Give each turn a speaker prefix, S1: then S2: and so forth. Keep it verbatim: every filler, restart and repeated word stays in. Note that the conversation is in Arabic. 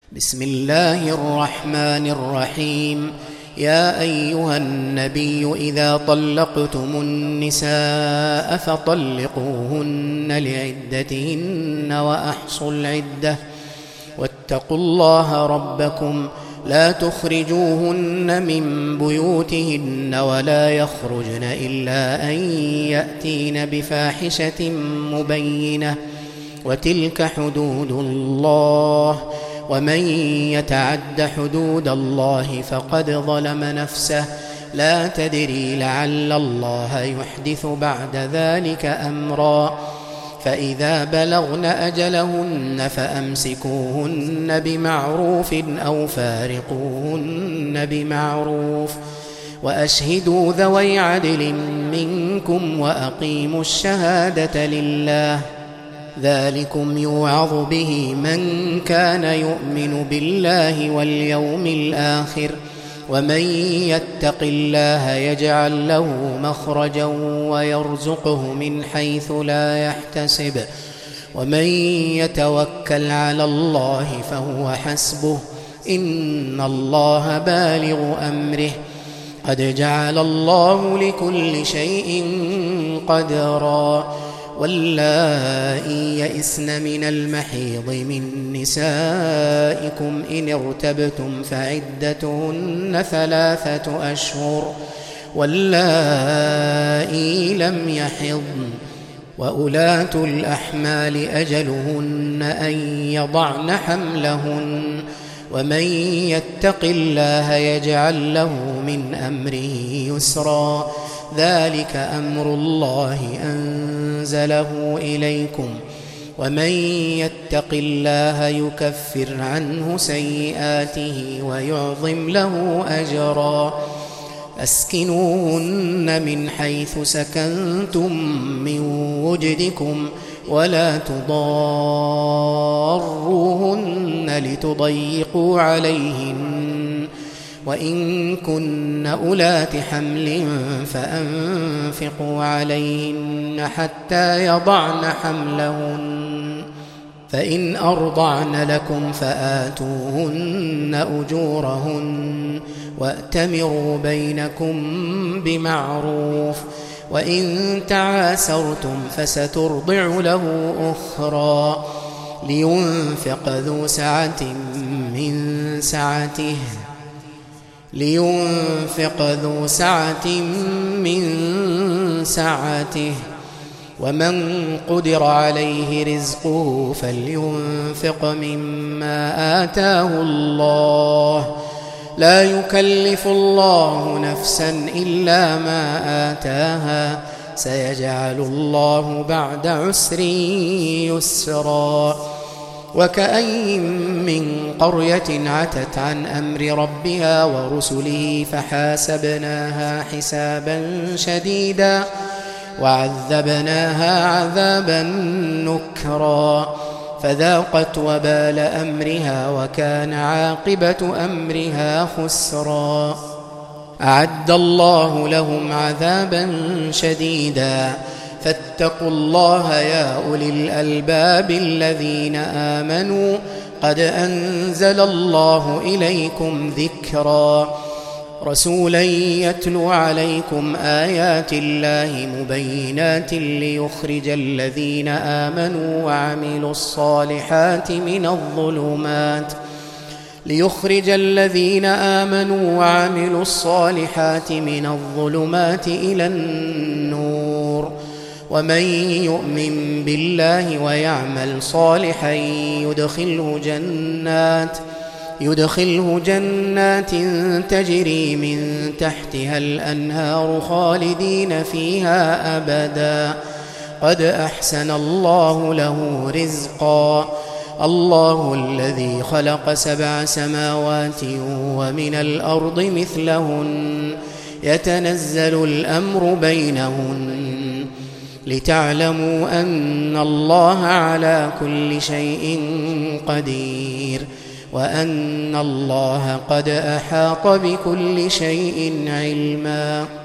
S1: بسم الله الرحمن الرحيم. يا أيها النبي إذا طلقتم النساء فطلقوهن لعدتهن وأحصوا العدة واتقوا الله ربكم لا تخرجوهن من بيوتهن ولا يخرجن إلا أن يأتين بفاحشة مبينة وتلك حدود الله ومن يتعد حدود الله فقد ظلم نفسه لا تدري لعل الله يحدث بعد ذلك أمرا. فإذا بلغن أجلهن فأمسكوهن بمعروف أو فارقوهن بمعروف وأشهدوا ذوي عدل منكم وأقيموا الشهادة لله ذلكم يوعظ به من كان يؤمن بالله واليوم الآخر ومن يتق الله يجعل له مخرجا ويرزقه من حيث لا يحتسب ومن يتوكل على الله فهو حسبه إن الله بالغ أمره قد جعل الله لكل شيء قدرا. واللائي يئسن من المحيض من نسائكم إن ارتبتم فعدتهن ثلاثة أشهر واللائي لم يحضن وأولاة الأحمال أجلهن أن يضعن حملهن ومن يتق الله يجعل له من أمره يسرا ذلك أمر الله أنزله إليكم ومن يتق الله يكفر عنه سيئاته ويعظم له أجرا. أسكنوهن من حيث سكنتم من وجدكم ولا تضاروهن لتضيقوا عليهن وإن كن أولات حمل فأنفقوا عليهن حتى يضعن حملهن فإن أرضعن لكم فآتوهن أجورهن وأتمروا بينكم بمعروف وإن تعاسرتم فسترضع له أخرى لينفق ذو سعة من سعته لينفق ذو سعة من سعته ومن قدر عليه رزقه فلينفق مما آتاه الله لا يكلف الله نفسا إلا ما آتاها سيجعل الله بعد عسر يسرا. وكأين من قرية عتت عن أمر ربها ورسله فحاسبناها حسابا شديدا وعذبناها عذابا نكرا فذاقت وبال أمرها وكان عاقبة أمرها خسرا. أعد الله لهم عذابا شديدا فاتقوا الله يا أولي الألباب الذين آمنوا قد أنزل الله إليكم ذكرا رسولا يتلو عليكم آيات الله مبينات ليخرج الذين آمنوا وعملوا الصالحات من الظلمات ليخرج الذين آمنوا وعملوا الصالحات من الظلمات إلى النور ومن يؤمن بالله ويعمل صالحا يدخله جنات يدخله جنات تجري من تحتها الأنهار خالدين فيها أبدا قد أحسن الله له رزقا. الله الذي خلق سبع سماوات ومن الأرض مثلهن يتنزل الأمر بينهن لتعلموا أن الله على كل شيء قدير وأن الله قد أحاط بكل شيء علما.